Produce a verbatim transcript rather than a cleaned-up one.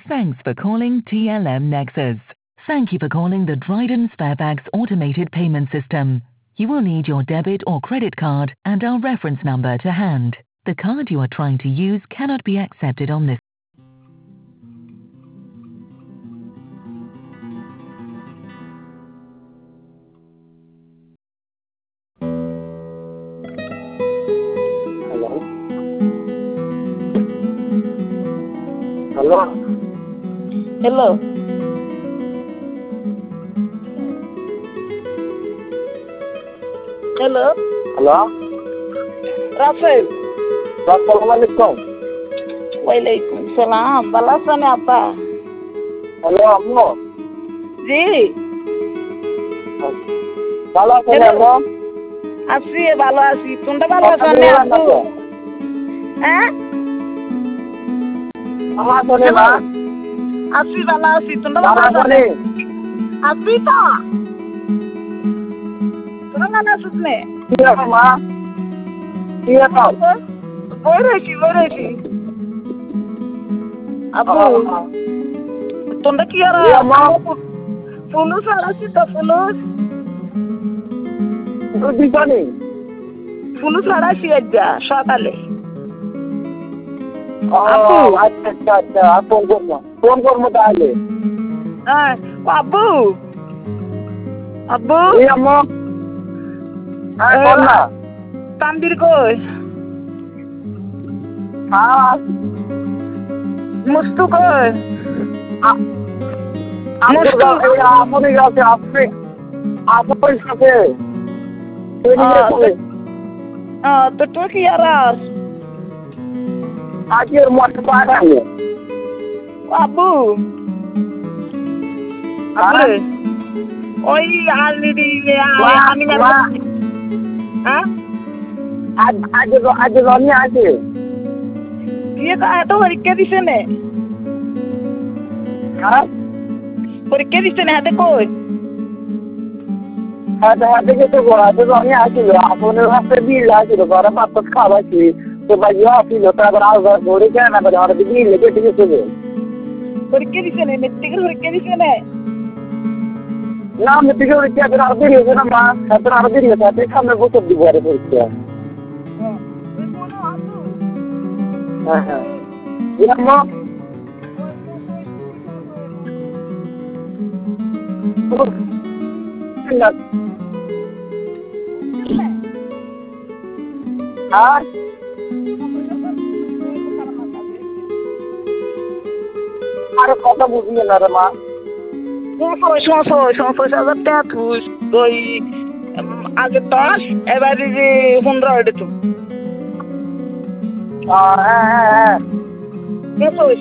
Thanks for calling T L M Nexus. Thank you for calling the Dryden Sparebags automated payment system. You will need your debit or credit card and our reference number to hand. The card you are trying to use cannot be accepted on this. Hello? Hello? Hello. Hello. Hello? Rafael. Assalamualaikum. Waalaikumsalam. Balasan apa? Hello, Ammo. জি ভালো আছেন Hello. আম্মু? আছি ভালো আছি তোমরা ভালো আছো কথা না বলবেন না আব্বু তো? হ্যাঁ ভালো আছেন মা? আছি ভালো আছি তোমরা ভালো ভালো আছো আছেন? আছি তো তোমরা ভালো আছো না কি আছে মা? কি আছে? বই রয়েছি বই রয়েছি আব্বু তোমরা কি আর জি, আম্মা। ফুলুস আর আছি তো ফুলুস দিবানি ফুলুস হারাইছি আজ্জা সকালে ও আচ্ছা আচ্ছা আচ্ছা ফোন করবো ফোন করবো তাহলে হ্যাঁ ও আব্বু আব্বু জি আম্মু হ্যাঁ বল না তানবীর কই হ্যাঁ মুস্তু কই মুস্তু আপনি গেছে আপনি আপনার সাথে Ah, তো তুই কি আরাস আজকের মধ্যে পাঠাবে আব্বু আব্বু ওই আলরেডি আমি না হ্যাঁ আজ আজ আজ রনি আছে দিয়ে তো এত পরীক্ষা দিছে নে হ্যাঁ পরীক্ষা দিছে না হাতে কই হাতে হাতে গেছে বড় আছে রনি আসছিল আপনার হাতে বিল আসছিল বড় পাত্র খাওয়াছি তো ভাইয়া আসছিল তারপর আবার ঘরে কেন আবার আর বিল লেগে গেছে পরীক্ষা দিছে না মেট্রিকের পরীক্ষা দিছে না না আমি থেকে পরীক্ষা করে আর দেরি হয়েছে না মা এখন আর দেরি হয়েছে আপনি সামনে বছর দিব আরে পরীক্ষা হ্যাঁ হ্যাঁ মা আর আরে কথা বুঝিয়ে না রে মা সমস্যা সমস্যা হাজার টাকা তুই ওই আগে দশ এবারে যে পনেরো এটা তো হ্যাঁ হ্যাঁ হ্যাঁ কত